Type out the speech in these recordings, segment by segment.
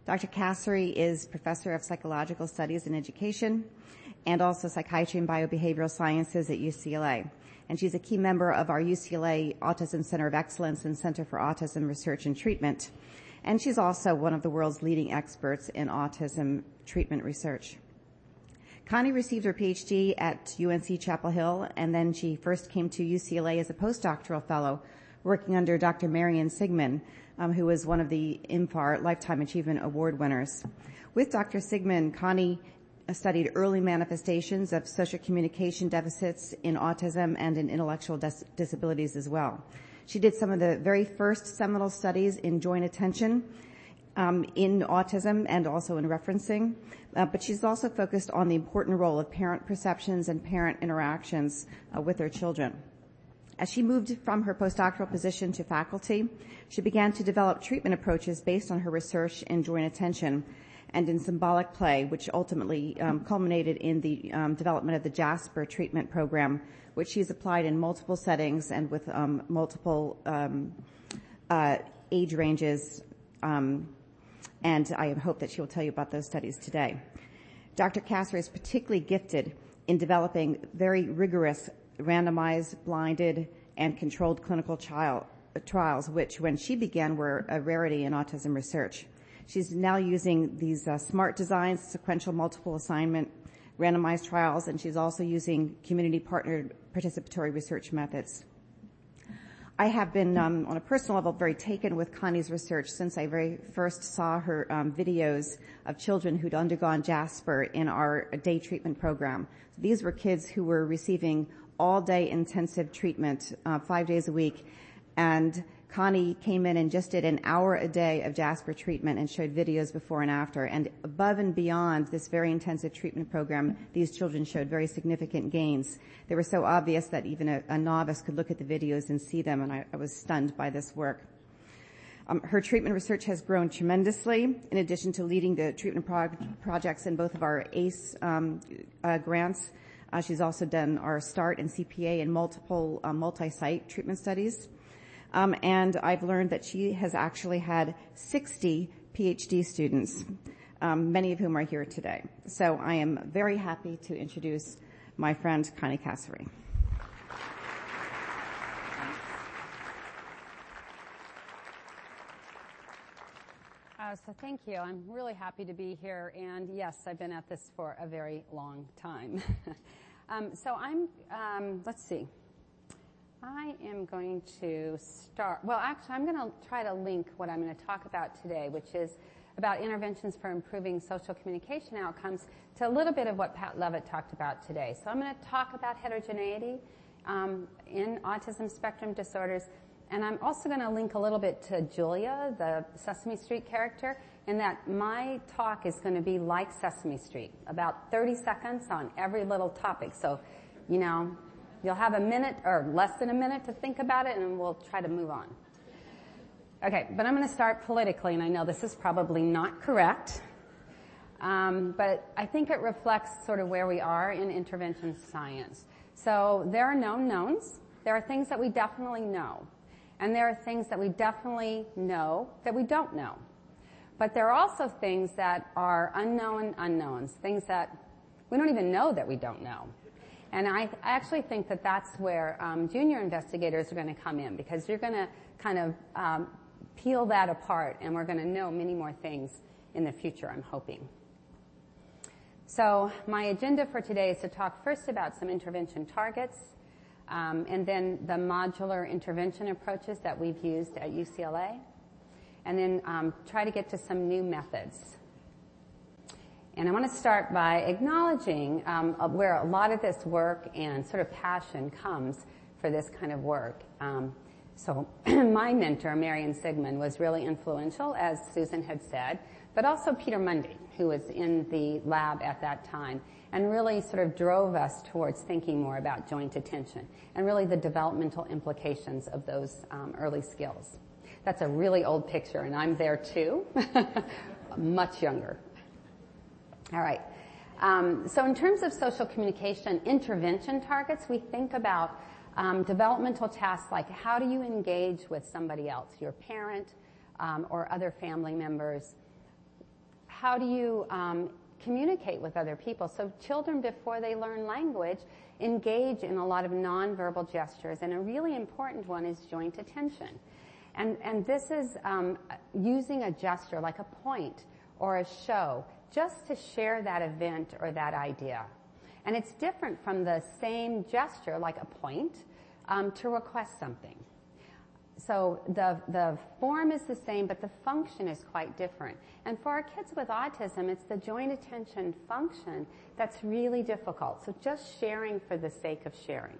Dr. Kassery is Professor of Psychological Studies and Education and also Psychiatry and Biobehavioral Sciences at UCLA. And she's a key member of our UCLA Autism Center of Excellence and Center for Autism Research and Treatment. And she's also one of the world's leading experts in autism treatment research. Connie received her PhD at UNC Chapel Hill, and then she first came to UCLA as a postdoctoral fellow, working under Dr. Marian Sigman, who was one of the IMFAR Lifetime Achievement Award winners. With Dr. Sigman, Connie studied early manifestations of social communication deficits in autism and in intellectual disabilities as well. She did some of the very first seminal studies in joint attention in autism and also in referencing, but she's also focused on the important role of parent perceptions and parent interactions with their children. As she moved from her postdoctoral position to faculty, she began to develop treatment approaches based on her research in joint attention and in symbolic play, which ultimately culminated in the development of the JASPER treatment program, which she's applied in multiple settings and with multiple age ranges, and I hope that she will tell you about those studies today. Dr. Kassery is particularly gifted in developing very rigorous, randomized, blinded, and controlled clinical trials, which, when she began, were a rarity in autism research. She's now using these SMART designs, sequential multiple assignment, randomized trials, and she's also using community-partnered participatory research methods. I have been, on a personal level, very taken with Connie's research since I very first saw her videos of children who'd undergone JASPER in our day treatment program. So these were kids who were receiving all-day intensive treatment 5 days a week, and Connie came in and just did an hour a day of JASPER treatment and showed videos before and after. And above and beyond this very intensive treatment program, these children showed very significant gains. They were so obvious that even a novice could look at the videos and see them, and I was stunned by this work. Her treatment research has grown tremendously. In addition to leading the treatment projects in both of our ACE grants, she's also done our START and CPA and multiple multi-site treatment studies. And I've learned that she has actually had 60 PhD students, many of whom are here today. So I am very happy to introduce my friend Connie Kassery. So thank you. I'm really happy to be here. And yes, I've been at this for a very long time. Let's see. I am going to start, well, actually, I'm going to try to link what I'm going to talk about today, which is about interventions for improving social communication outcomes, to a little bit of what Pat Levitt talked about today. So I'm going to talk about heterogeneity in autism spectrum disorders, and I'm also going to link a little bit to Julia, the Sesame Street character, in that my talk is going to be like Sesame Street, about 30 seconds on every little topic. So, you'll have a minute or less than a minute to think about it, and we'll try to move on. Okay, but I'm going to start politically, and I know this is probably not correct, but I think it reflects sort of where we are in intervention science. So there are known knowns. There are things that we definitely know, and there are things that we definitely know that we don't know. But there are also things that are unknown unknowns, things that we don't even know that we don't know. And I actually think that that's where junior investigators are going to come in, because you're going to kind of peel that apart, and we're going to know many more things in the future, I'm hoping. So my agenda for today is to talk first about some intervention targets, and then the modular intervention approaches that we've used at UCLA, and then try to get to some new methods. And I want to start by acknowledging where a lot of this work and sort of passion comes for this kind of work. So my mentor, Marian Sigman, was really influential, as Susan had said, but also Peter Mundy, who was in the lab at that time, and really sort of drove us towards thinking more about joint attention and really the developmental implications of those early skills. That's a really old picture, and I'm there too, much younger. All right. So in terms of social communication intervention targets, we think about developmental tasks like how do you engage with somebody else, your parent or other family members, how do you communicate with other people? So children, before they learn language, engage in a lot of nonverbal gestures, and a really important one is joint attention. And this is using a gesture like a point or a show just to share that event or that idea. And it's different from the same gesture like a point to request something. So the form is the same, but the function is quite different. And for our kids with autism, it's the joint attention function that's really difficult. So just sharing for the sake of sharing.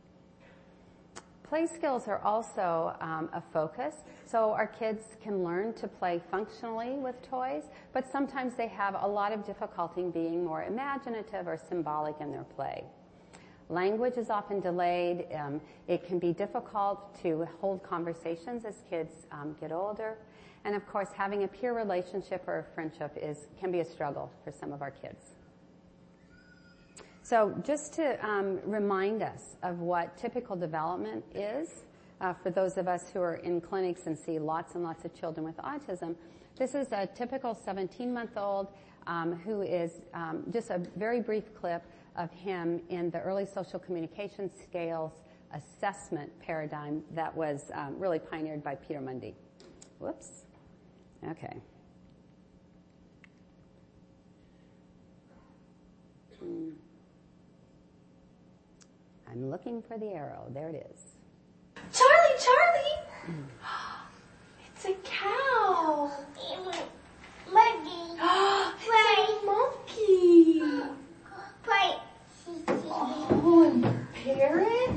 Play skills are also a focus. So our kids can learn to play functionally with toys, but sometimes they have a lot of difficulty in being more imaginative or symbolic in their play. Language is often delayed. It can be difficult to hold conversations as kids get older. And of course, having a peer relationship or a friendship can be a struggle for some of our kids. So just to remind us of what typical development is, for those of us who are in clinics and see lots and lots of children with autism, this is a typical 17-month-old who is just a very brief clip of him in the early social communication scales assessment paradigm that was really pioneered by Peter Mundy. Whoops. Okay. I'm looking for the arrow. There it is. Charlie! It's a cow. Monkey. It's a monkey. Oh, and a parrot?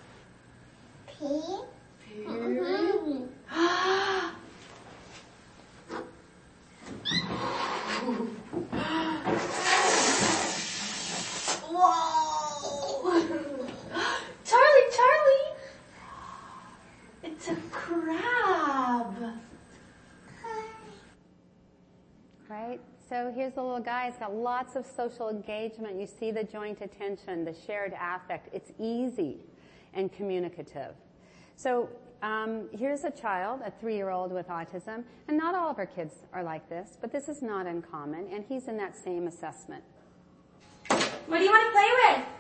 Parrot? Whoa! Charlie! It's a crab. Right? So here's the little guy. He's got lots of social engagement. You see the joint attention, the shared affect. It's easy and communicative. So here's a child, a 3-year-old with autism, and not all of our kids are like this, but this is not uncommon, and he's in that same assessment. What do you want to play with?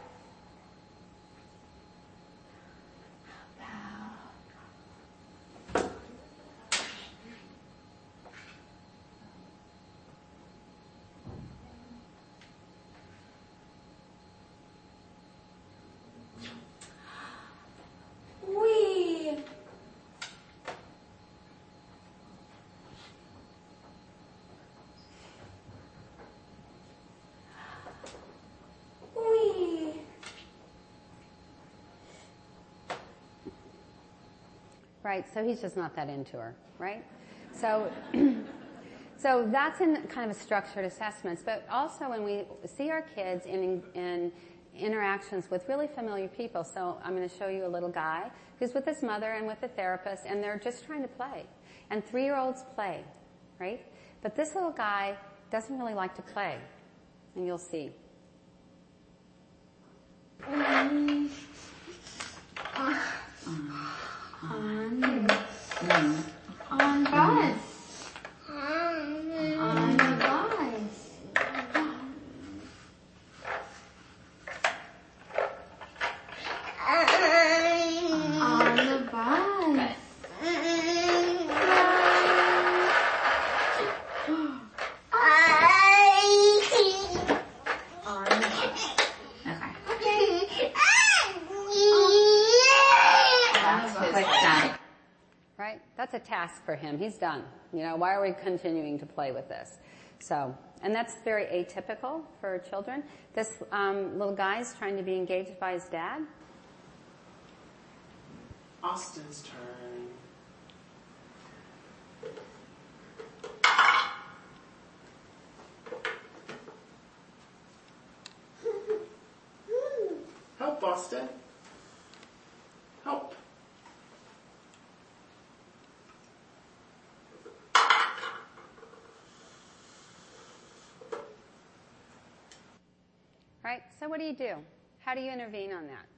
Right, so he's just not that into her, right? So, so that's in kind of a structured assessments, but also when we see our kids in interactions with really familiar people. So I'm going to show you a little guy who's with his mother and with a therapist, and they're just trying to play. And 3-year-olds play, right? But this little guy doesn't really like to play, and you'll see. On bus. On the bus. On the bus. Right? That's a task for him. He's done. You know, why are we continuing to play with this? So, and that's very atypical for children. This little guy is trying to be engaged by his dad. Austin's turn. Help, Austin. Help. Right? So what do? How do you intervene on that?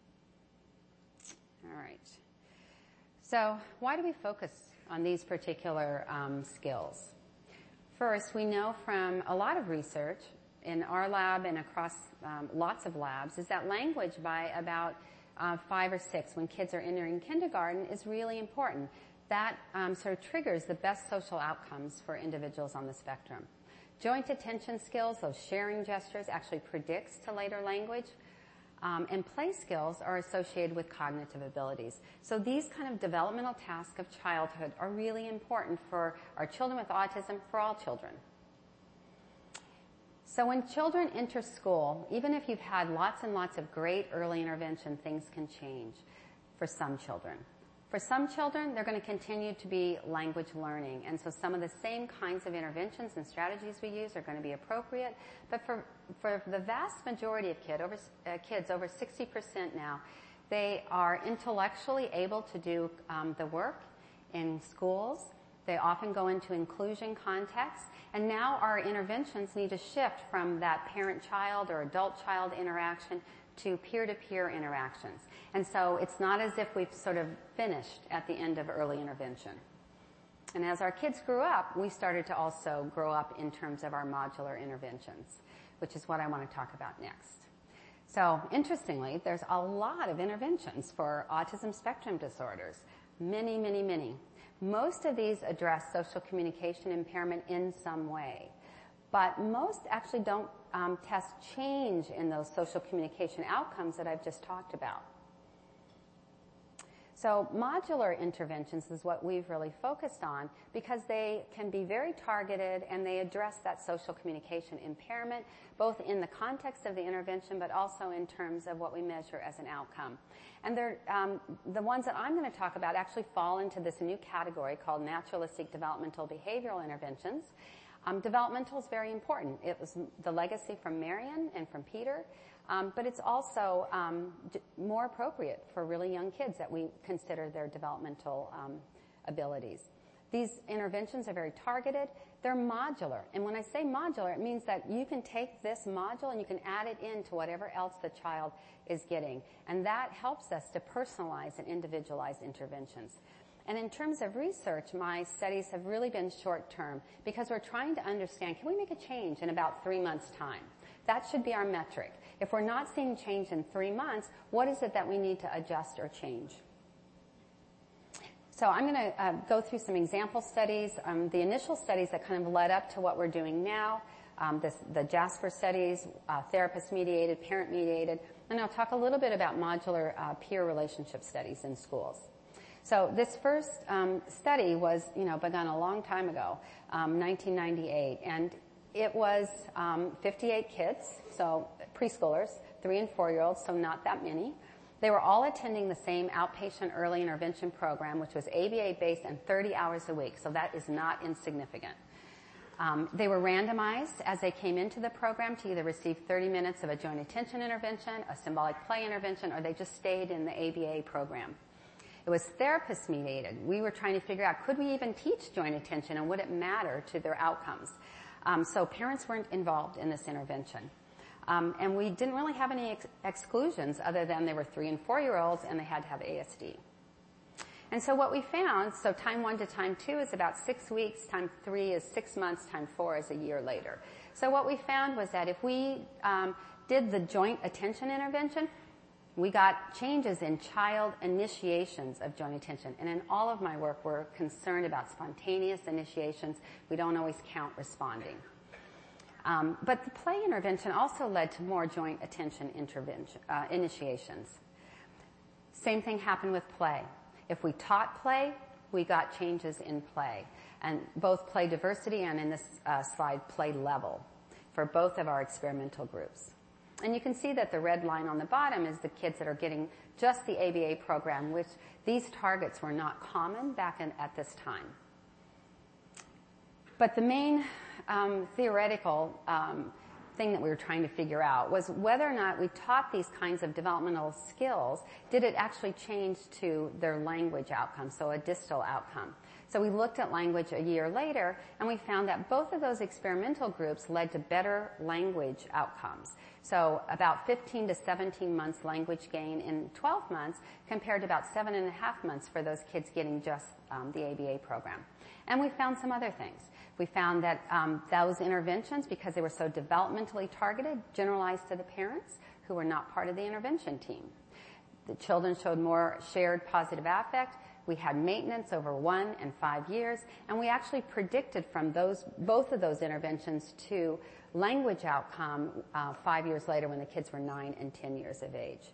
All right. So why do we focus on these particular skills? First, we know from a lot of research in our lab and across lots of labs is that language by about 5 or 6, when kids are entering kindergarten, is really important. That sort of triggers the best social outcomes for individuals on the spectrum. Joint attention skills, those sharing gestures, actually predicts to later language. And play skills are associated with cognitive abilities. So these kind of developmental tasks of childhood are really important for our children with autism, for all children. So when children enter school, even if you've had lots and lots of great early intervention, things can change for some children. For some children, they're going to continue to be language learning, and so some of the same kinds of interventions and strategies we use are going to be appropriate. But for the vast majority of kids, over 60% now, they are intellectually able to do the work in schools. They often go into inclusion contexts, and now our interventions need to shift from that parent-child or adult-child interaction to peer-to-peer interactions. And so it's not as if we've sort of finished at the end of early intervention. And as our kids grew up, we started to also grow up in terms of our modular interventions, which is what I want to talk about next. So interestingly, there's a lot of interventions for autism spectrum disorders. Many, many, many. Most of these address social communication impairment in some way. But most actually don't test change in those social communication outcomes that I've just talked about. So modular interventions is what we've really focused on because they can be very targeted and they address that social communication impairment, both in the context of the intervention but also in terms of what we measure as an outcome. And they're, the ones that I'm going to talk about actually fall into this new category called naturalistic developmental behavioral interventions. Developmental is very important. It was the legacy from Marion and from Peter, but it's also more appropriate for really young kids that we consider their developmental abilities. These interventions are very targeted. They're modular. And when I say modular, it means that you can take this module and you can add it into whatever else the child is getting. And that helps us to personalize and individualize interventions. And in terms of research, my studies have really been short-term because we're trying to understand, can we make a change in about 3 months' time? That should be our metric. If we're not seeing change in 3 months, what is it that we need to adjust or change? So I'm going to go through some example studies, the initial studies that kind of led up to what we're doing now, the JASPER studies, therapist-mediated, parent-mediated, and I'll talk a little bit about modular peer relationship studies in schools. So this first study was, begun a long time ago, 1998, and it was 58 kids, so preschoolers, 3 and 4-year-olds, so not that many. They were all attending the same outpatient early intervention program, which was ABA-based and 30 hours a week, so that is not insignificant. They were randomized as they came into the program to either receive 30 minutes of a joint attention intervention, a symbolic play intervention, or they just stayed in the ABA program. It was therapist-mediated. We were trying to figure out, could we even teach joint attention and would it matter to their outcomes? So parents weren't involved in this intervention. And we didn't really have any exclusions other than they were 3 and 4-year-olds and they had to have ASD. And so what we found, so time 1 to time 2 is about 6 weeks, time 3 is 6 months, time 4 is a year later. So what we found was that if we did the joint attention intervention, we got changes in child initiations of joint attention. And in all of my work, we're concerned about spontaneous initiations. We don't always count responding. But the play intervention also led to more joint attention initiations. Same thing happened with play. If we taught play, we got changes in play. And both play diversity and in this slide, play level for both of our experimental groups. And you can see that the red line on the bottom is the kids that are getting just the ABA program, which these targets were not common back at this time. But the main theoretical thing that we were trying to figure out was whether or not we taught these kinds of developmental skills, did it actually change to their language outcome, so a distal outcome. So we looked at language a year later, and we found that both of those experimental groups led to better language outcomes. So about 15 to 17 months language gain in 12 months compared to about 7.5 months for those kids getting just the ABA program. And we found some other things. We found that those interventions, because they were so developmentally targeted, generalized to the parents who were not part of the intervention team. The children showed more shared positive affect. We had maintenance over 1 and 5 years, and we actually predicted from both of those interventions to language outcome 5 years later when the kids were 9 and 10 years of age.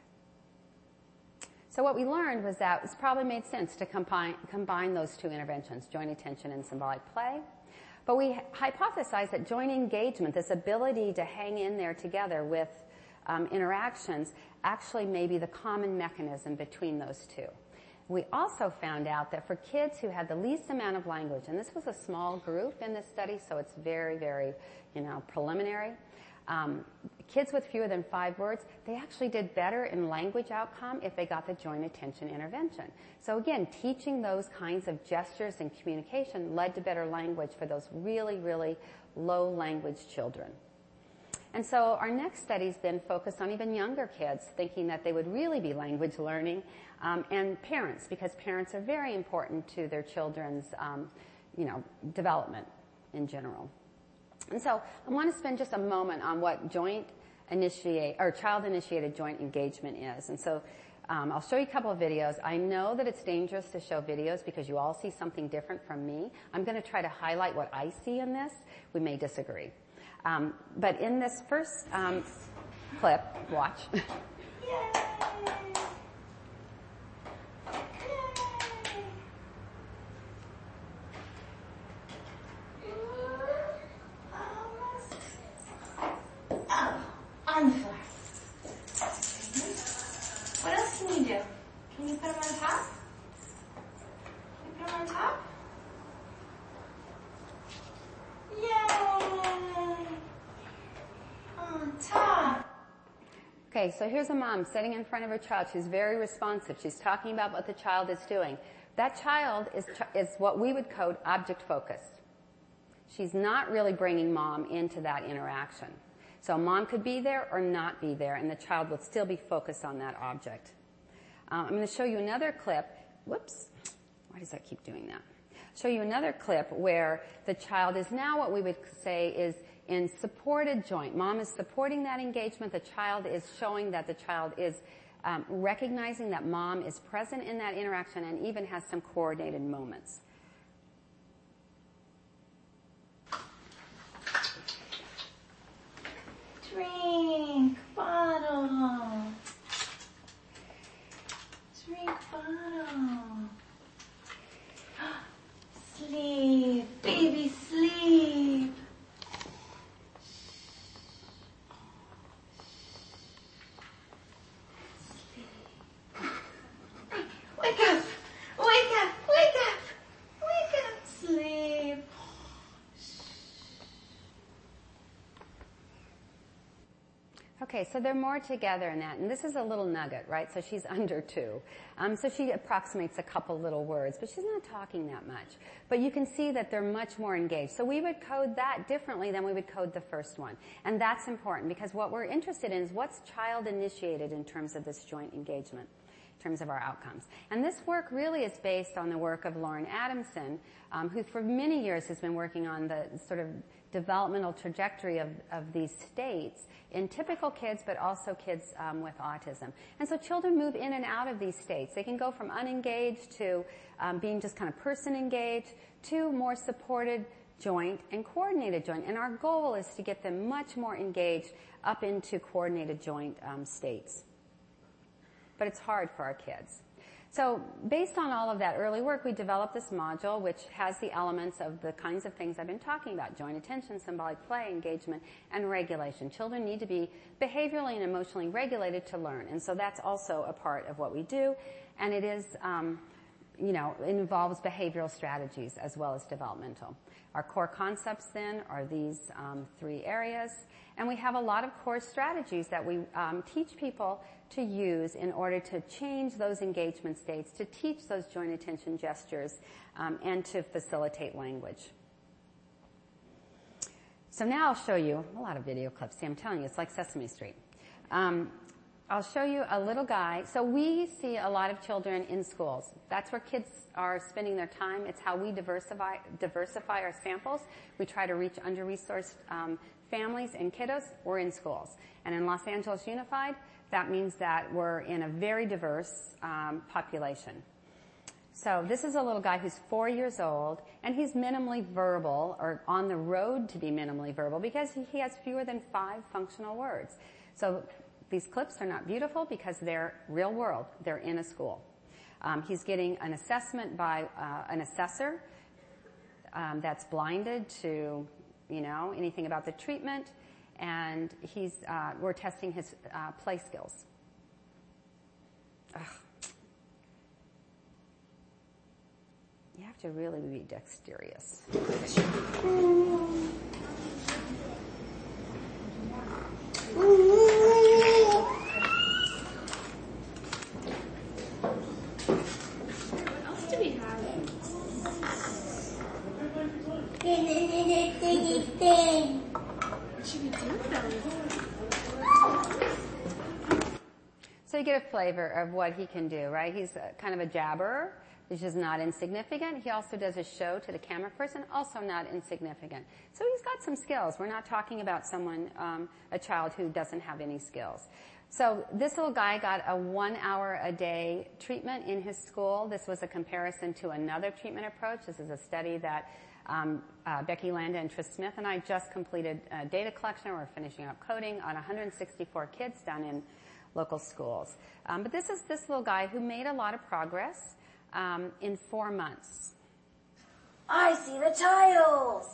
So what we learned was that it's probably made sense to combine those two interventions, joint attention and symbolic play. But we hypothesized that joint engagement, this ability to hang in there together with interactions, actually may be the common mechanism between those two. We also found out that for kids who had the least amount of language, and this was a small group in this study, so it's very, very, preliminary. Kids with fewer than 5 words, they actually did better in language outcome if they got the joint attention intervention. So again, teaching those kinds of gestures and communication led to better language for those really, really low language children. And so our next studies then focused on even younger kids, thinking that they would really be language learning, and parents, because parents are very important to their children's, development in general. And so I want to spend just a moment on what child-initiated joint engagement is. And so I'll show you a couple of videos. I know that it's dangerous to show videos because you all see something different from me. I'm going to try to highlight what I see in this. We may disagree. But in this first clip, watch. Yay! On the floor. What else can you do? Can you put them on top? Can you put them on top? Yay! On top. Okay, so here's a mom sitting in front of her child. She's very responsive. She's talking about what the child is doing. That child is what we would code object focused. She's not really bringing mom into that interaction. So mom could be there or not be there, and the child would still be focused on that object. I'm going to show you another clip. Whoops. Why does that keep doing that? Show you another clip where the child is now what we would say is in supported joint. Mom is supporting that engagement. The child is showing that the child is recognizing that mom is present in that interaction and even has some coordinated moments. Drink bottle. Drink bottle. Sleep, baby, sleep. Wake up, wake up, wake up, wake up, sleep. Okay, so they're more together in that, and this is a little nugget, right? So she's under 2. So she approximates a couple little words, but she's not talking that much. But you can see that they're much more engaged. So we would code that differently than we would code the first one. And that's important because what we're interested in is what's child-initiated in terms of this joint engagement, in terms of our outcomes. And this work really is based on the work of Lauren Adamson, who for many years has been working on the sort of developmental trajectory of these states in typical kids, but also kids with autism. And so children move in and out of these states. They can go from unengaged to being just kind of person engaged to more supported joint and coordinated joint. And our goal is to get them much more engaged up into coordinated joint states. But it's hard for our kids. So based on all of that early work, we developed this module which has the elements of the kinds of things I've been talking about: joint attention, symbolic play, engagement, and regulation. Children need to be behaviorally and emotionally regulated to learn. And so that's also a part of what we do. And it is, it involves behavioral strategies as well as developmental. Our core concepts then are these 3 areas. And we have a lot of core strategies that we teach people to use in order to change those engagement states, to teach those joint attention gestures, and to facilitate language. So now I'll show you a lot of video clips. See, I'm telling you, it's like Sesame Street. I'll show you a little guy. So we see a lot of children in schools. That's where kids are spending their time. It's how we diversify our samples. We try to reach under-resourced families and kiddos. We're in schools. And in Los Angeles Unified, that means that we're in a very diverse population. So this is a little guy who's 4 years old, and he's minimally verbal, or on the road to be minimally verbal, because he has fewer than 5 functional words. So these clips are not beautiful because they're real world. They're in a school. He's getting an assessment by an assessor that's blinded to, anything about the treatment, and we're testing his play skills. Ugh. You have to really be dexterous. So you get a flavor of what he can do, right? He's kind of a jabberer, which is not insignificant. He also does a show to the camera person, also not insignificant. So he's got some skills. We're not talking about someone, a child who doesn't have any skills. So this little guy got a 1 hour a day treatment in his school. This was a comparison to another treatment approach. This is a study that Becky Landa and Tris Smith and I just completed data collection. We're finishing up coding on 164 kids down in local schools. But this is this little guy who made a lot of progress in 4 months. I see the tiles.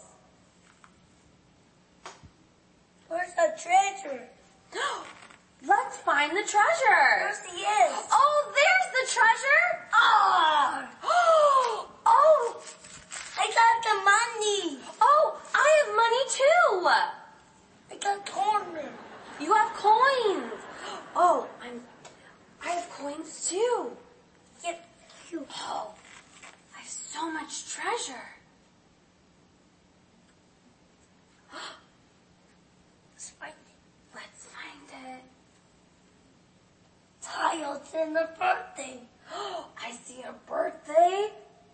Where's the treasure? Let's find the treasure. There she is. Oh, there's the treasure. Ah! Oh, I got the money. oh, I have money too. I got corn. You have coins. Oh, I have coins too. Yep. Phew. Oh, I have so much treasure. Let's find it. Let's find it. Tiles in the birthday. I see a birthday.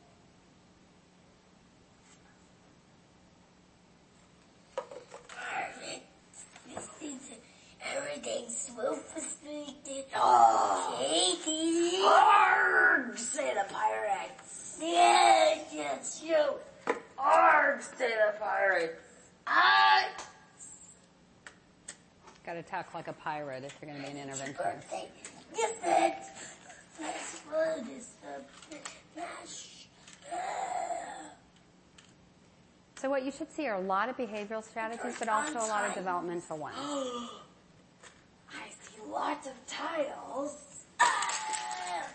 This is everything's smooth for me. Oh, Katie. Arg, say the pirates. Yes, you. Arg, say the pirates. I. Got to talk like a pirate if you're going to be an interventionist. Birthday. Yes, that's food is the mash. So what you should see are a lot of behavioral strategies, but also a lot of developmental ones. I see lots of tiles. Ah!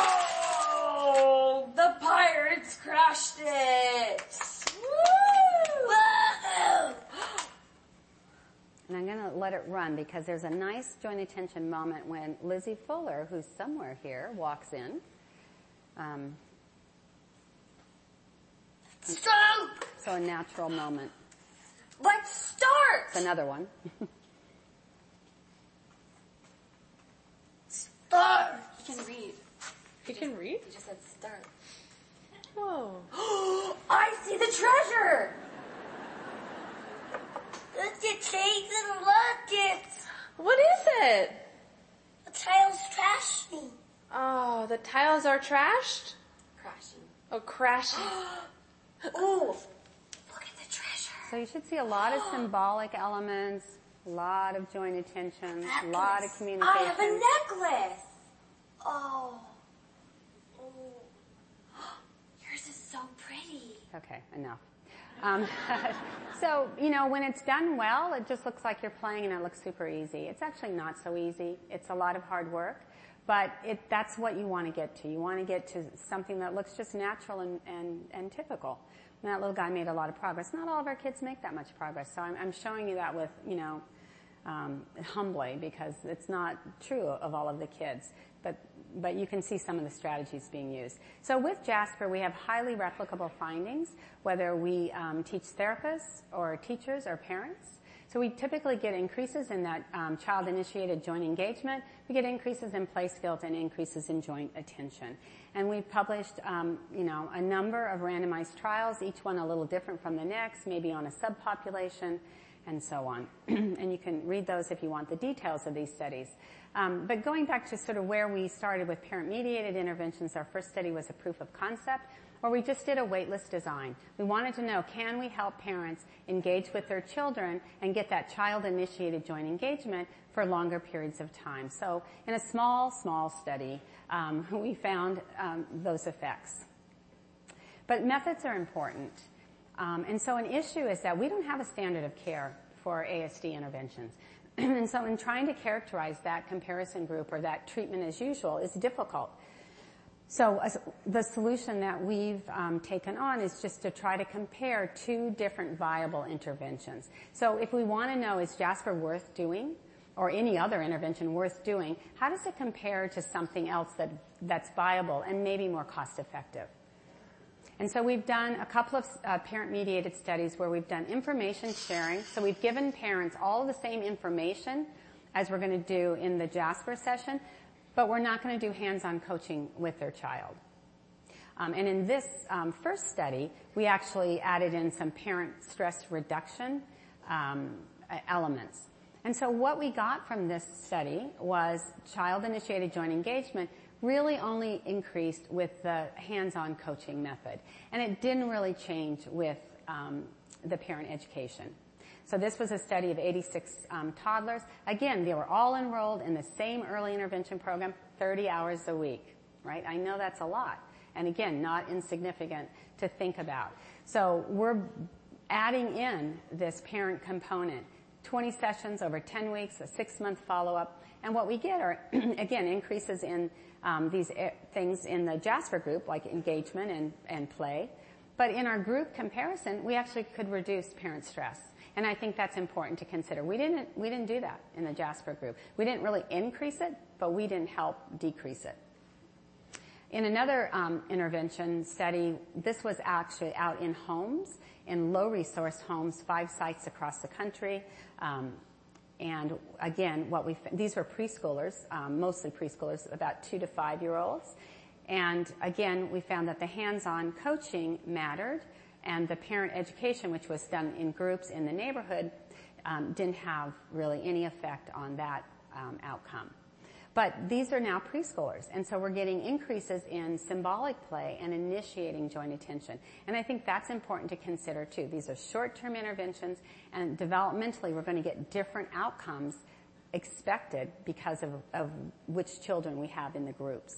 Oh, the pirates crashed it. Woo! Whoa! And I'm going to let it run because there's a nice joint attention moment when Lizzie Fuller, who's somewhere here, walks in. Stop! So a natural moment. Let's start. It's another one. Start! He can read. You can read? He just said start. Whoa. I see the treasure. Look at cakes and rockets. What is it? The tiles trash me. Oh, the tiles are trashed? Crashing. Oh, crashing. Ooh, look at the treasure. So you should see a lot of symbolic elements, a lot of joint attention, a lot of communication. I have a necklace. Oh. Oh. Yours is so pretty. Okay, enough. So, when it's done well, it just looks like you're playing and it looks super easy. It's actually not so easy. It's a lot of hard work, but that's what you want to get to. You want to get to something that looks just natural and typical. And that little guy made a lot of progress. Not all of our kids make that much progress, so I'm showing you that with, humbly, because it's not true of all of the kids. But you can see some of the strategies being used. So with Jasper, we have highly replicable findings, whether we teach therapists or teachers or parents. So we typically get increases in that child-initiated joint engagement. We get increases in play skills and increases in joint attention. And we've published, a number of randomized trials, each one a little different from the next, maybe on a subpopulation, and so on. And you can read those if you want the details of these studies. But going back to sort of where we started with parent-mediated interventions, our first study was a proof of concept, where we just did a waitlist design. We wanted to know, can we help parents engage with their children and get that child-initiated joint engagement for longer periods of time? So in a small study, we found those effects. But methods are important. And so an issue is that we don't have a standard of care for ASD interventions. And so in trying to characterize that comparison group or that treatment as usual is difficult. So the solution that we've taken on is just to try to compare two different viable interventions. So if we want to know, is Jasper worth doing, or any other intervention worth doing, how does it compare to something else that's viable and maybe more cost-effective? And so we've done a couple of parent-mediated studies where we've done information sharing. So we've given parents all the same information as we're going to do in the Jasper session, but we're not going to do hands-on coaching with their child. And in this first study, we actually added in some parent stress reduction elements. And so what we got from this study was child-initiated joint engagement really only increased with the hands-on coaching method. And it didn't really change with the parent education. So this was a study of 86 toddlers. Again, they were all enrolled in the same early intervention program, 30 hours a week, right? I know that's a lot. And again, not insignificant to think about. So we're adding in this parent component, 20 sessions over 10 weeks, a 6-month follow-up. And what we get are, again, increases in these things in the Jasper group, like engagement and play. But in our group comparison, we actually could reduce parent stress. And I think that's important to consider. We didn't do that in the Jasper group. We didn't really increase it, but we didn't help decrease it. In another intervention study, this was actually out in homes, in low-resource homes, 5 sites across the country. And again, these were preschoolers, mostly preschoolers, about 2 to 5-year-olds. And again, we found that the hands-on coaching mattered, and the parent education, which was done in groups in the neighborhood, didn't have really any effect on that outcome. But these are now preschoolers, and so we're getting increases in symbolic play and initiating joint attention. And I think that's important to consider, too. These are short-term interventions, and developmentally we're going to get different outcomes expected because of which children we have in the groups.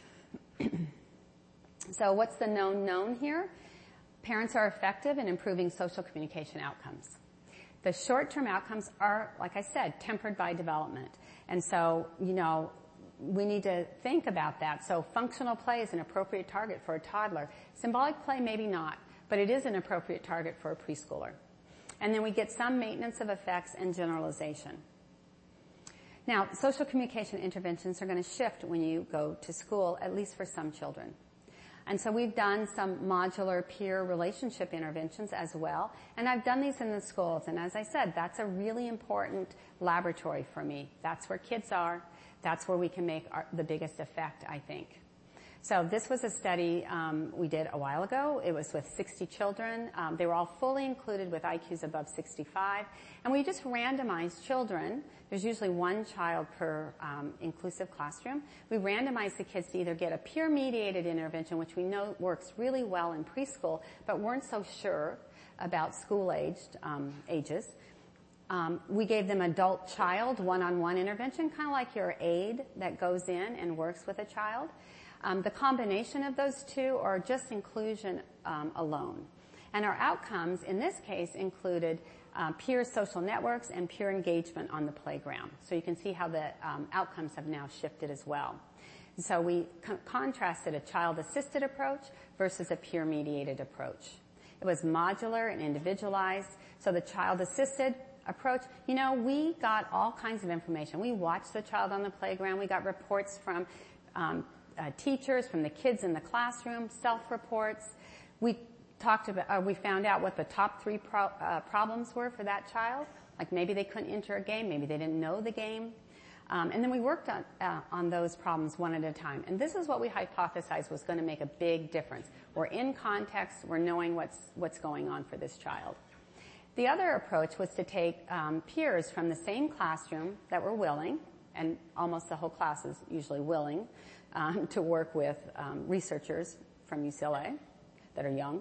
So what's the known here? Parents are effective in improving social communication outcomes. The short-term outcomes are, like I said, tempered by development. And so, we need to think about that. So functional play is an appropriate target for a toddler. Symbolic play, maybe not, but it is an appropriate target for a preschooler. And then we get some maintenance of effects and generalization. Now, social communication interventions are going to shift when you go to school, at least for some children. And so we've done some modular peer relationship interventions as well. And I've done these in the schools. And as I said, that's a really important laboratory for me. That's where kids are. That's where we can make the biggest effect, I think. So this was a study we did a while ago. It was with 60 children. They were all fully included with IQs above 65. And we just randomized children. There's usually one child per inclusive classroom. We randomized the kids to either get a peer-mediated intervention, which we know works really well in preschool, but weren't so sure about school-aged ages. We gave them adult-child one-on-one intervention, kind of like your aide that goes in and works with a child. The combination of those two or just inclusion alone. And our outcomes in this case included peer social networks and peer engagement on the playground. So you can see how the outcomes have now shifted as well. And so we contrasted a child-assisted approach versus a peer-mediated approach. It was modular and individualized. So the child-assisted approach, we got all kinds of information. We watched the child on the playground. We got reports from teachers, from the kids in the classroom, self-reports. We we found out what the top 3 problems were for that child. Like maybe they couldn't enter a game, maybe they didn't know the game. And then we worked on those problems one at a time. And this is what we hypothesized was going to make a big difference. We're in context, we're knowing what's going on for this child. The other approach was to take peers from the same classroom that were willing, and almost the whole class is usually willing, to work with researchers from UCLA that are young.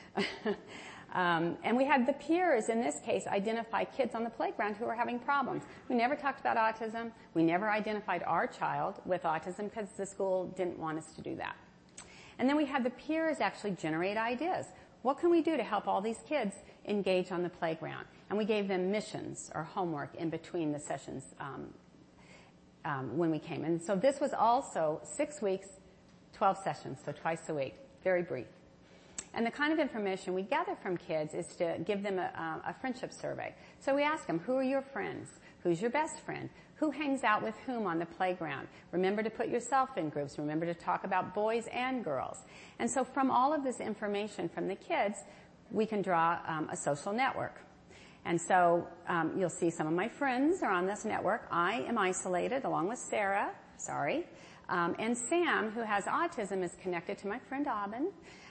And we had the peers, in this case, identify kids on the playground who were having problems. We never talked about autism. We never identified our child with autism because the school didn't want us to do that. And then we had the peers actually generate ideas. What can we do to help all these kids engage on the playground? And we gave them missions or homework in between the sessions when we came. And so this was also 6 weeks, 12 sessions, so twice a week, very brief. And the kind of information we gather from kids is to give them a friendship survey. So we ask them, who are your friends? Who's your best friend? Who hangs out with whom on the playground? Remember to put yourself in groups. Remember to talk about boys and girls. And so from all of this information from the kids, we can draw a social network. And so you'll see some of my friends are on this network. I am isolated along with Sarah, and Sam, who has autism, is connected to my friend Aubin.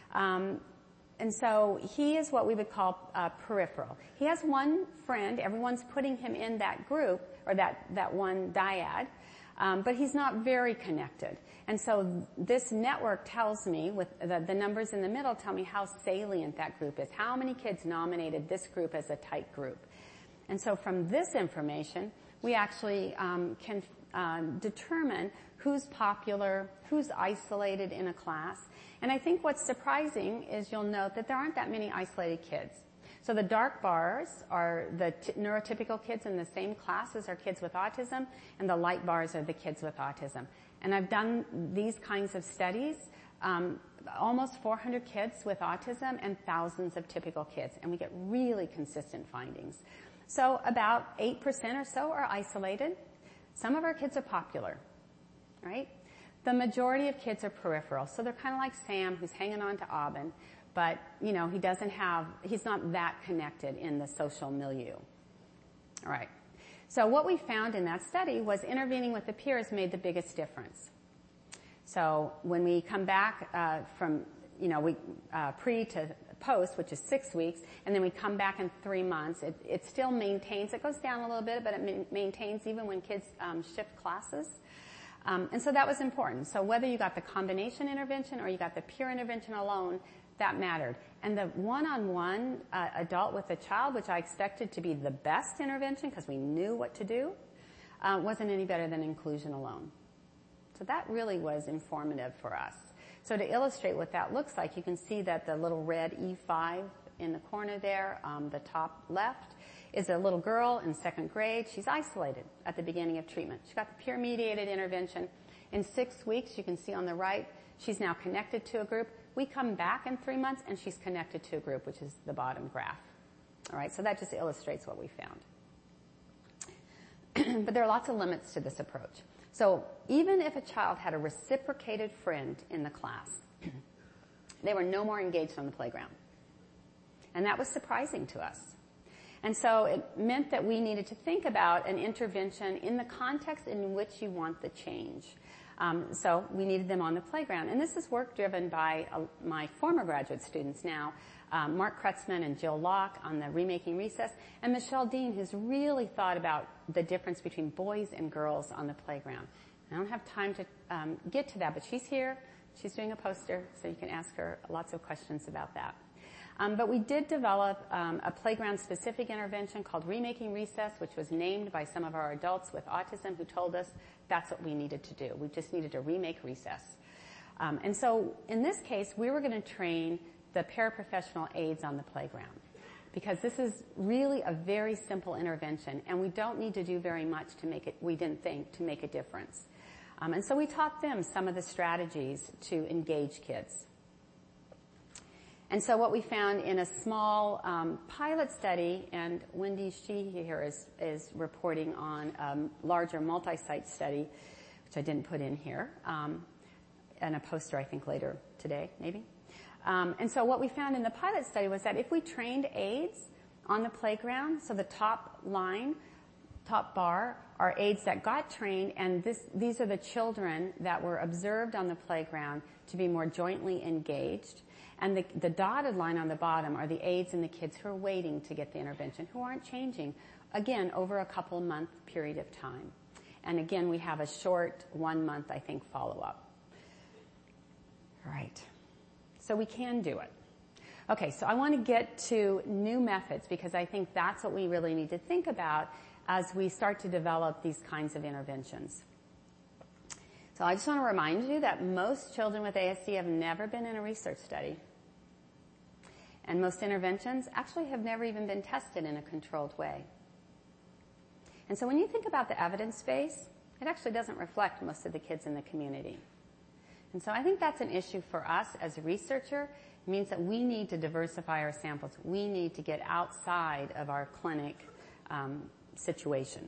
And so he is what we would call peripheral. He has one friend. Everyone's putting him in that group, or that one dyad, but he's not very connected. And so this network tells me, with the numbers in the middle tell me how salient that group is, how many kids nominated this group as a tight group. And so from this information, we actually can determine who's popular, who's isolated in a class. And I think what's surprising is you'll note that there aren't that many isolated kids. So the dark bars are the neurotypical kids in the same class as our kids with autism, and the light bars are the kids with autism. And I've done these kinds of studies, almost 400 kids with autism and thousands of typical kids, and we get really consistent findings. So about 8% or so are isolated. Some of our kids are popular, right? The majority of kids are peripheral, so they're kind of like Sam, who's hanging on to Aubin, but, he's not that connected in the social milieu. All right. So what we found in that study was intervening with the peers made the biggest difference. So when we come back from, pre to post, which is 6 weeks, and then we come back in 3 months, it still maintains. It goes down a little bit, but it maintains even when kids shift classes. And so that was important. So whether you got the combination intervention or you got the peer intervention alone, that mattered. And the one-on-one adult with a child, which I expected to be the best intervention because we knew what to do, wasn't any better than inclusion alone. So that really was informative for us. So to illustrate what that looks like, you can see that the little red E5 in the corner there, the top left, is a little girl in 2nd grade. She's isolated at the beginning of treatment. She got the peer-mediated intervention. In 6 weeks, you can see on the right, she's now connected to a group. We come back in 3 months, and she's connected to a group, which is the bottom graph. All right, so that just illustrates what we found. But there are lots of limits to this approach. So even if a child had a reciprocated friend in the class, they were no more engaged on the playground. And that was surprising to us. And so it meant that we needed to think about an intervention in the context in which you want the change. So we needed them on the playground. And this is work driven by my former graduate students now, Mark Kretzmann and Jill Locke on the Remaking Recess, and Michelle Dean, who's really thought about the difference between boys and girls on the playground. I don't have time to get to that, but she's here. She's doing a poster, so you can ask her lots of questions about that. But we did develop a playground-specific intervention called Remaking Recess, which was named by some of our adults with autism who told us that's what we needed to do. We just needed to remake recess. And so in this case, we were going to train the paraprofessional aides on the playground because this is really a very simple intervention, and we don't need to do very much to make it, we didn't think, to make a difference. And so we taught them some of the strategies to engage kids. And so what we found in a small pilot study, and Wendy Shee here is reporting on a larger multi-site study, which I didn't put in here, and a poster I think later today, maybe. And so what we found in the pilot study was that if we trained aides on the playground, so the top bar are aides that got trained, and these are the children that were observed on the playground to be more jointly engaged. And the dotted line on the bottom are the aides and the kids who are waiting to get the intervention, who aren't changing, again, over a couple-month period of time. And again, we have a short 1 month, I think, follow-up. All right. So we can do it. Okay, so I want to get to new methods because I think that's what we really need to think about as we start to develop these kinds of interventions. So I just want to remind you that most children with ASD have never been in a research study. And most interventions actually have never even been tested in a controlled way. And so when you think about the evidence base, it actually doesn't reflect most of the kids in the community. And so I think that's an issue for us as a researcher. It means that we need to diversify our samples. We need to get outside of our clinic situation.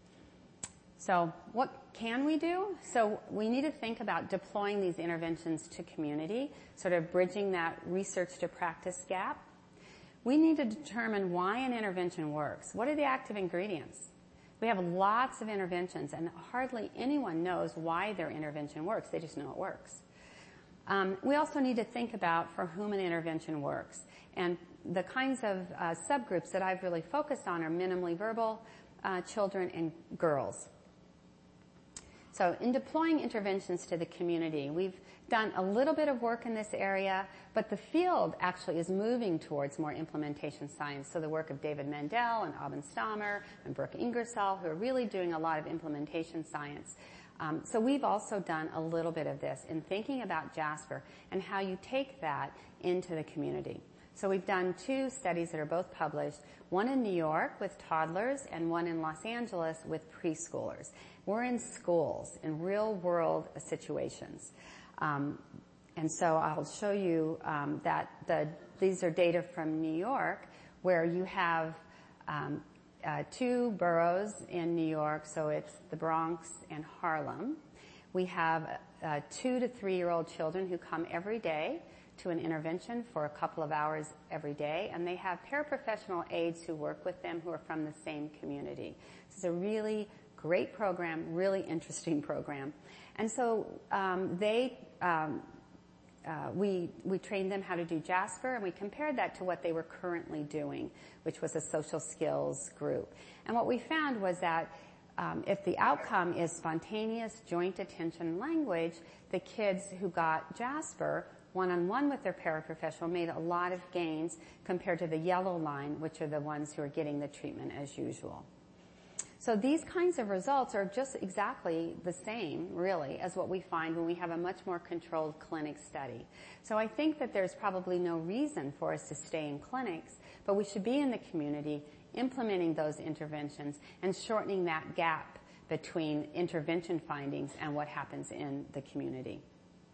So what can we do? So we need to think about deploying these interventions to community, sort of bridging that research to practice gap. We need to determine why an intervention works. What are the active ingredients? We have lots of interventions, and hardly anyone knows why their intervention works. They just know it works. We also need to think about for whom an intervention works. And the kinds of subgroups that I've really focused on are minimally verbal children and girls. So in deploying interventions to the community, we've done a little bit of work in this area, but the field actually is moving towards more implementation science. So the work of David Mendel and Aben Stammer and Brooke Ingersoll, who are really doing a lot of implementation science. So we've also done a little bit of this in thinking about JASPER and how you take that into the community. So we've done 2 studies that are both published, one in New York with toddlers and one in Los Angeles with preschoolers. We're in schools, in real-world situations. And so I'll show you that these are data from New York, where you have 2 boroughs in New York, so it's the Bronx and Harlem. We have 2 to 3-year-old children who come every day to an intervention for a couple of hours every day, and they have paraprofessional aides who work with them who are from the same community. This is a really great program, really interesting program. And so we trained them how to do JASPER, and we compared that to what they were currently doing, which was a social skills group. And what we found was that if the outcome is spontaneous joint attention language, the kids who got JASPER one-on-one with their paraprofessional made a lot of gains compared to the yellow line, which are the ones who are getting the treatment as usual. So these kinds of results are just exactly the same, really, as what we find when we have a much more controlled clinic study. So I think that there's probably no reason for us to stay in clinics, but we should be in the community implementing those interventions and shortening that gap between intervention findings and what happens in the community.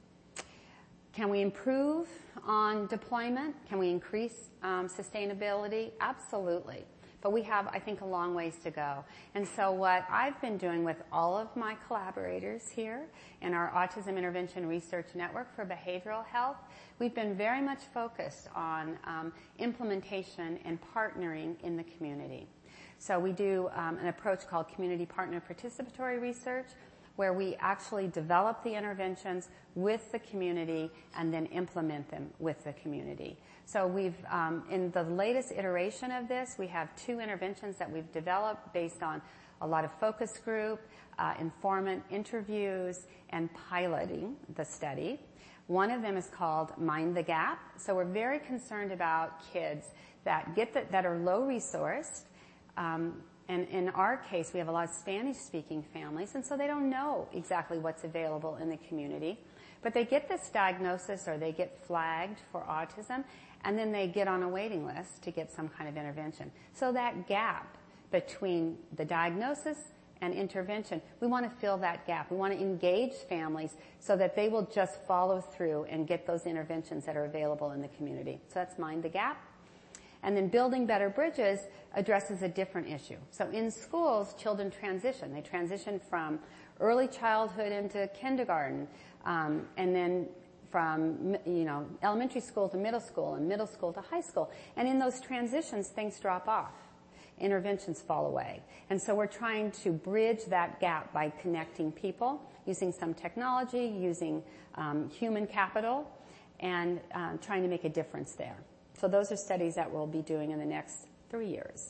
Can we improve on deployment? Can we increase sustainability? Absolutely. But we have, I think, a long ways to go. And so what I've been doing with all of my collaborators here in our Autism Intervention Research Network for Behavioral Health, we've been very much focused on implementation and partnering in the community. So we do an approach called Community Partner Participatory Research, where we actually develop the interventions with the community and then implement them with the community. So we've, in the latest iteration of this, we have 2 interventions that we've developed based on a lot of focus group, informant interviews, and piloting the study. One of them is called Mind the Gap. So we're very concerned about kids that that are low resourced. And in our case, we have a lot of Spanish-speaking families, and so they don't know exactly what's available in the community. But they get this diagnosis or they get flagged for autism, and then they get on a waiting list to get some kind of intervention. So that gap between the diagnosis and intervention, we want to fill that gap. We want to engage families so that they will just follow through and get those interventions that are available in the community. So that's Mind the Gap. And then Building Better Bridges addresses a different issue. So in schools, children transition. They transition from early childhood into kindergarten, and then from, elementary school to middle school and middle school to high school. And in those transitions, things drop off. Interventions fall away. And so we're trying to bridge that gap by connecting people, using some technology, using human capital, and trying to make a difference there. So those are studies that we'll be doing in the next 3 years.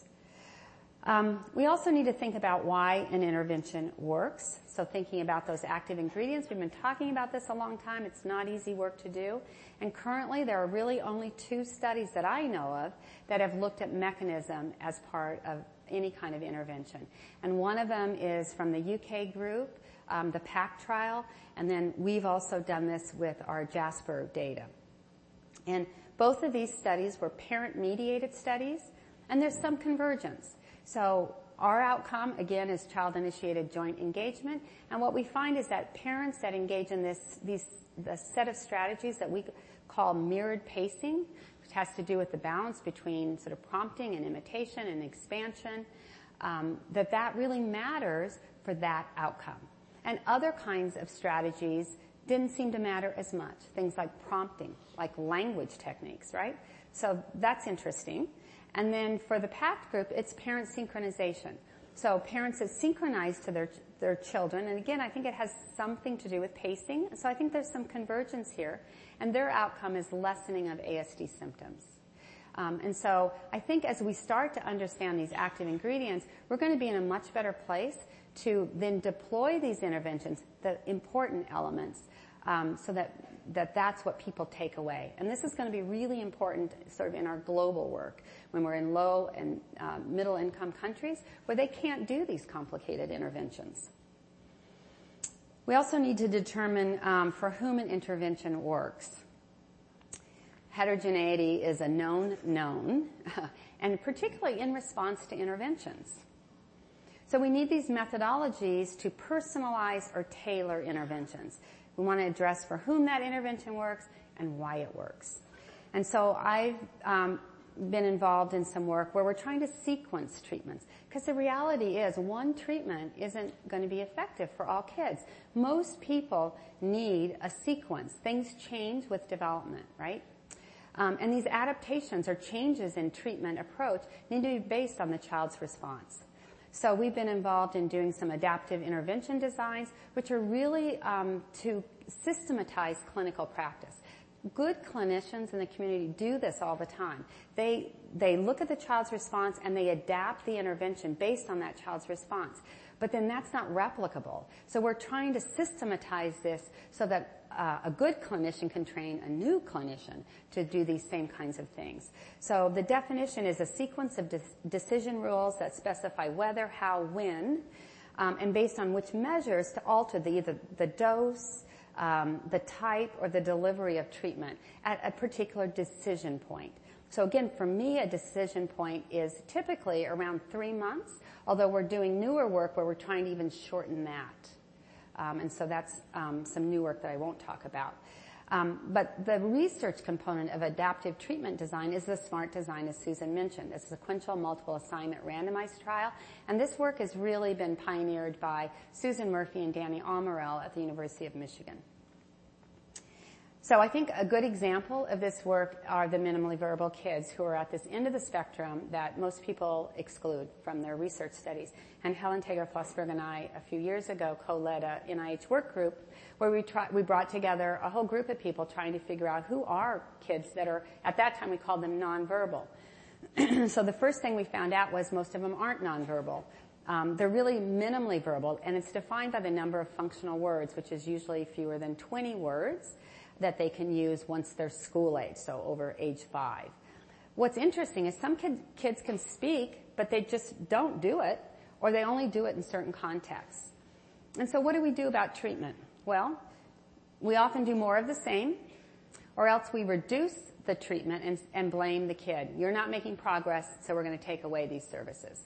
We also need to think about why an intervention works. So thinking about those active ingredients. We've been talking about this a long time. It's not easy work to do. And currently there are really only 2 studies that I know of that have looked at mechanism as part of any kind of intervention. And one of them is from the UK group, the PACT trial. And then we've also done this with our JASPER data. And both of these studies were parent-mediated studies, and there's some convergence. So our outcome, again, is child-initiated joint engagement. And what we find is that parents that engage in the set of strategies that we call mirrored pacing, which has to do with the balance between sort of prompting and imitation and expansion, that really matters for that outcome. And other kinds of strategies didn't seem to matter as much. Things like prompting, like language techniques, right? So that's interesting. And then for the PACT group, it's parent synchronization. So parents that synchronize to their children, and again, I think it has something to do with pacing. So I think there's some convergence here. And their outcome is lessening of ASD symptoms. And so I think as we start to understand these active ingredients, we're going to be in a much better place to then deploy these interventions, the important elements, so that's what people take away. And this is going to be really important sort of in our global work when we're in low and middle income countries where they can't do these complicated interventions. We also need to determine for whom an intervention works. Heterogeneity is a known, and particularly in response to interventions. So we need these methodologies to personalize or tailor interventions. We want to address for whom that intervention works and why it works. And so I've been involved in some work where we're trying to sequence treatments, because the reality is one treatment isn't going to be effective for all kids. Most people need a sequence. Things change with development, right? And these adaptations or changes in treatment approach need to be based on the child's response. So we've been involved in doing some adaptive intervention designs, which are really to systematize clinical practice. Good clinicians in the community do this all the time. They look at the child's response and they adapt the intervention based on that child's response. But then that's not replicable. So we're trying to systematize this so that a good clinician can train a new clinician to do these same kinds of things. So the definition is a sequence of decision rules that specify whether, how, when, and based on which measures to alter either the dose, the type, or the delivery of treatment at a particular decision point. So again, for me, a decision point is typically around 3 months, although we're doing newer work where we're trying to even shorten that. And so that's some new work that I won't talk about. But the research component of adaptive treatment design is the SMART design, as Susan mentioned. It's a sequential multiple assignment randomized trial. And this work has really been pioneered by Susan Murphy and Danny Almarell at the University of Michigan. So I think a good example of this work are the minimally verbal kids who are at this end of the spectrum that most people exclude from their research studies. And Helen Tager-Flossberg and I, a few years ago, co-led a NIH work group where we brought together a whole group of people trying to figure out who are kids that are, at that time we called them nonverbal. So the first thing we found out was most of them aren't nonverbal. They're really minimally verbal, and it's defined by the number of functional words, which is usually fewer than 20 words that they can use once they're school age, so over age 5. What's interesting is some kids can speak, but they just don't do it, or they only do it in certain contexts. And so what do we do about treatment? Well, we often do more of the same, or else we reduce the treatment and blame the kid. You're not making progress, so we're going to take away these services.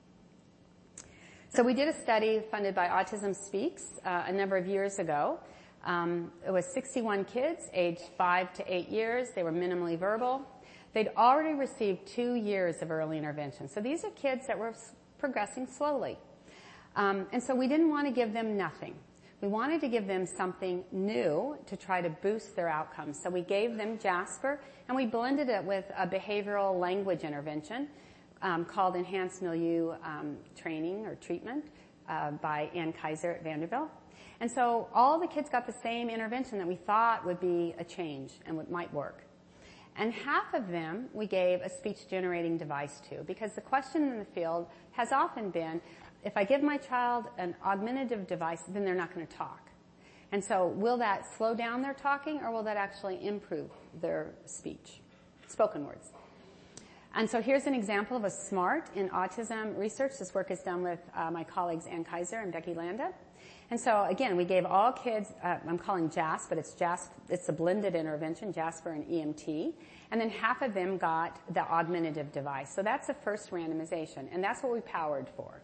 So we did a study funded by Autism Speaks a number of years ago. It was 61 kids aged 5 to 8 years. They were minimally verbal. They'd already received 2 years of early intervention. So these are kids that were progressing slowly. And so we didn't want to give them nothing. We wanted to give them something new to try to boost their outcomes. So we gave them Jasper, and we blended it with a behavioral language intervention called Enhanced Milieu Training or Treatment by Ann Kaiser at Vanderbilt. And so all the kids got the same intervention that we thought would be a change and what might work. And half of them we gave a speech-generating device to, because the question in the field has often been, if I give my child an augmentative device, then they're not going to talk. And so will that slow down their talking, or will that actually improve their speech, spoken words? And so here's an example of a SMART in autism research. This work is done with my colleagues Ann Kaiser and Becky Landa. And so again, we gave all kids, I'm calling JASP, but it's a blended intervention, Jasper and EMT. And then half of them got the augmentative device. So that's the first randomization, and that's what we powered for.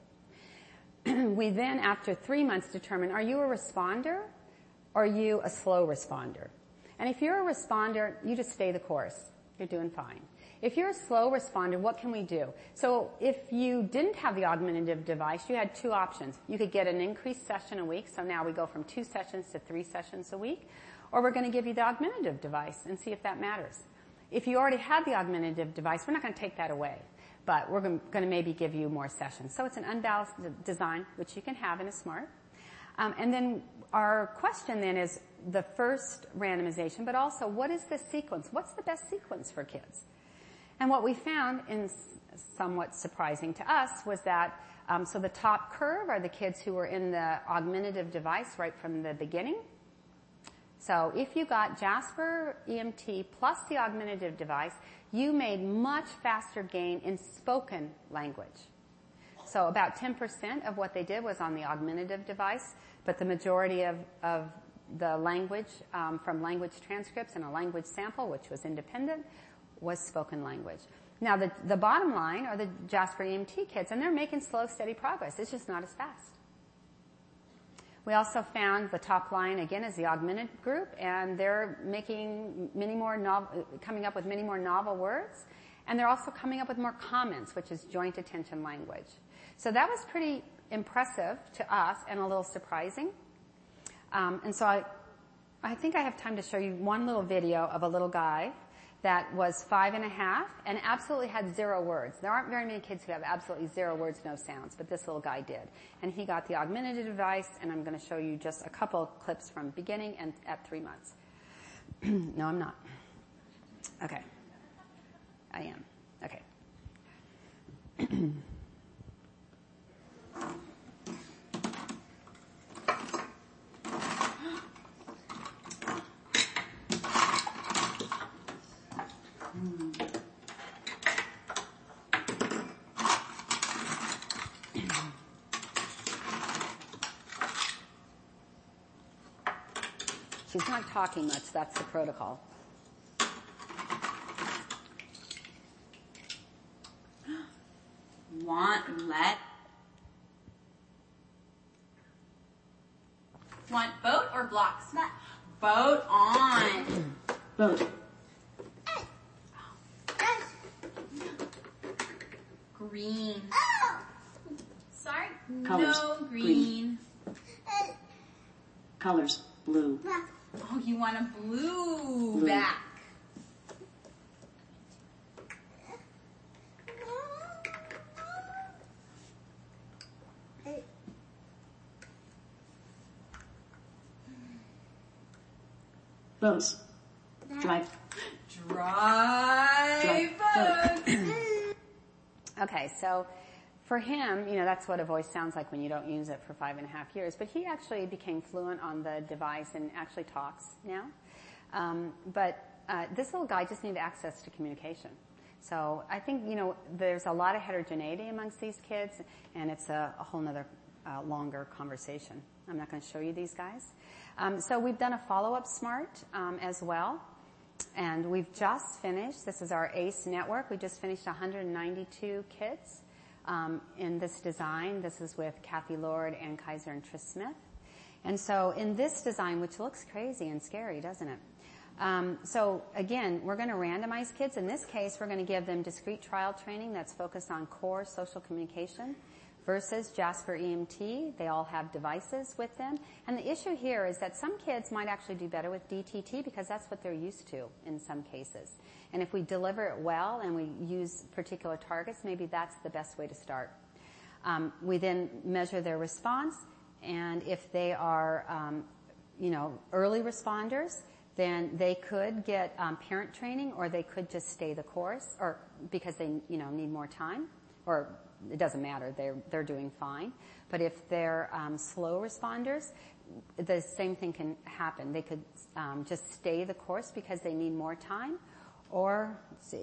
We then, after 3 months, determined, are you a responder or are you a slow responder? And if you're a responder, you just stay the course. You're doing fine. If you're a slow responder, what can we do? So if you didn't have the augmentative device, you had two options. You could get an increased session a week, so now we go from 2 sessions to 3 sessions a week, or we're going to give you the augmentative device and see if that matters. If you already had the augmentative device, we're not going to take that away, but we're going to maybe give you more sessions. So it's an unbalanced design, which you can have in a SMART. And then our question then is the first randomization, but also what is the sequence? What's the best sequence for kids? And what we found, in somewhat surprising to us, was that so the top curve are the kids who were in the augmentative device right from the beginning. So if you got Jasper EMT plus the augmentative device, you made much faster gain in spoken language. So about 10% of what they did was on the augmentative device, but the majority of the language from language transcripts and a language sample, which was independent, was spoken language. Now, the bottom line are the Jasper EMT kids, and they're making slow, steady progress. It's just not as fast. We also found the top line, again, is the augmented group, and they're making coming up with many more novel words, and they're also coming up with more comments, which is joint attention language. So that was pretty impressive to us and a little surprising. And so I think I have time to show you one little video of a little guy that was 5.5 and absolutely had 0 words. There aren't very many kids who have absolutely 0 words, no sounds, but this little guy did. And he got the augmentative device, and I'm going to show you just a couple clips from beginning and at 3 months. No, I'm not. Okay. I am. Okay. She's not talking much. That's the protocol. Want boat or blocks? Boat on. Boat. Green. Sorry? Colors. No green. Colors. Blue. Oh, you want a blue back. Boats. Drive. Drive boat. Okay, so for him, that's what a voice sounds like when you don't use it for 5.5 years. But he actually became fluent on the device and actually talks now. But this little guy just needed access to communication. So I think, there's a lot of heterogeneity amongst these kids, and it's a whole nother longer conversation. I'm not going to show you these guys. So we've done a follow-up SMART as well. And we've just finished, this is our ACE network, we just finished 192 kids in this design. This is with Kathy Lord, Ann Kaiser, and Tris Smith. And so in this design, which looks crazy and scary, doesn't it? So again, we're going to randomize kids. In this case, we're going to give them discrete trial training that's focused on core social communication versus Jasper EMT. They all have devices with them. And the issue here is that some kids might actually do better with DTT because that's what they're used to in some cases. And if we deliver it well and we use particular targets, maybe that's the best way to start. We then measure their response, and if they are, early responders, then they could get parent training, or they could just stay the course, or because they, need more time, or it doesn't matter, they're doing fine. But if they're slow responders, the same thing can happen. They could just stay the course because they need more time, or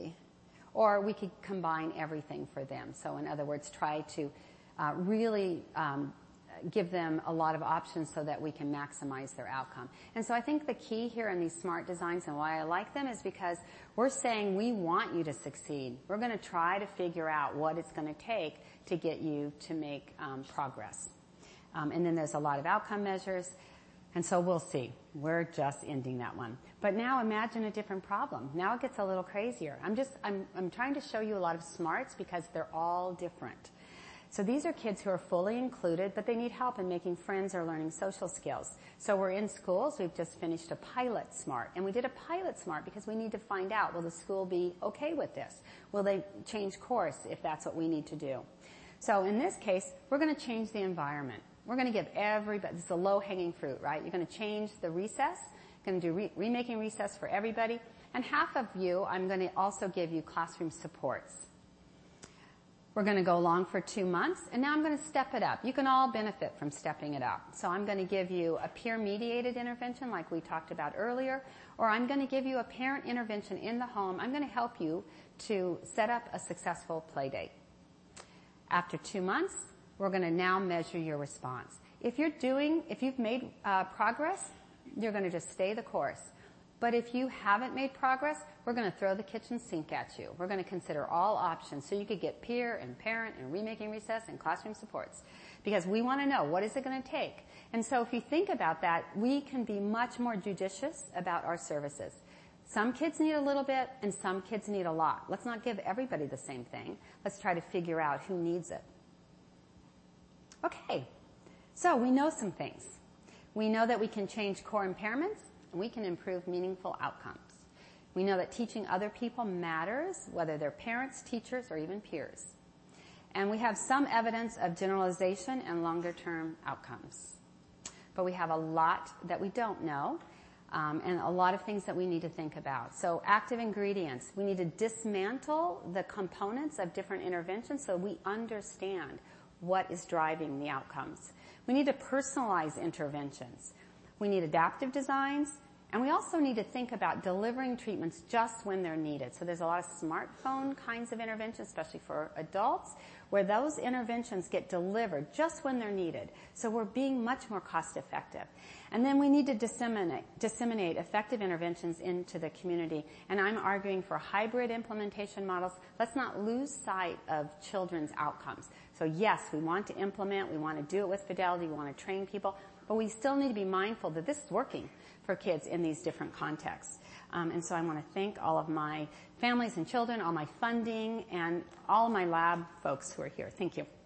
we could combine everything for them. So in other words, try to really give them a lot of options so that we can maximize their outcome. And so I think the key here in these SMART designs and why I like them is because we're saying we want you to succeed. We're going to try to figure out what it's going to take to get you to make progress. And then there's a lot of outcome measures. And so we'll see. We're just ending that one. But now imagine a different problem. Now it gets a little crazier. I'm trying to show you a lot of SMARTs because they're all different. So these are kids who are fully included, but they need help in making friends or learning social skills. So we're in schools. We've just finished a pilot SMART. And we did a pilot SMART because we need to find out, will the school be okay with this? Will they change course if that's what we need to do? So in this case, we're going to change the environment. We're going to give everybody, this is the low-hanging fruit, right? You're going to change the recess. You're going to do remaking recess for everybody. And half of you, I'm going to also give you classroom supports. We're going to go along for 2 months, and now I'm going to step it up. You can all benefit from stepping it up. So I'm going to give you a peer-mediated intervention like we talked about earlier, or I'm going to give you a parent intervention in the home. I'm going to help you to set up a successful play date. After 2 months, we're going to now measure your response. If you've made progress, you're going to just stay the course. But if you haven't made progress, we're going to throw the kitchen sink at you. We're going to consider all options so you could get peer and parent and remaking recess and classroom supports, because we want to know, what is it going to take? And so if you think about that, we can be much more judicious about our services. Some kids need a little bit and some kids need a lot. Let's not give everybody the same thing. Let's try to figure out who needs it. Okay, so we know some things. We know that we can change core impairments, and we can improve meaningful outcomes. We know that teaching other people matters, whether they're parents, teachers, or even peers. And we have some evidence of generalization and longer-term outcomes. But we have a lot that we don't know, and a lot of things that we need to think about. So active ingredients. We need to dismantle the components of different interventions so we understand what is driving the outcomes. We need to personalize interventions. We need adaptive designs, and we also need to think about delivering treatments just when they're needed. So there's a lot of smartphone kinds of interventions, especially for adults, where those interventions get delivered just when they're needed. So we're being much more cost effective. And then we need to disseminate effective interventions into the community. And I'm arguing for hybrid implementation models. Let's not lose sight of children's outcomes. So yes, we want to implement, we want to do it with fidelity, we want to train people, but we still need to be mindful that this is working for kids in these different contexts. And so I want to thank all of my families and children, all my funding, and all my lab folks who are here. Thank you.